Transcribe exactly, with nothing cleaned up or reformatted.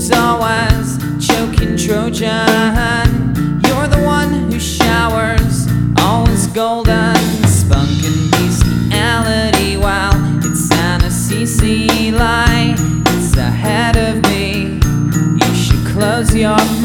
who's always choking Trojan. You're the one who showers, always golden, spunk and bestiality. While it's an Assisi lie, it's ahead of me. You should close your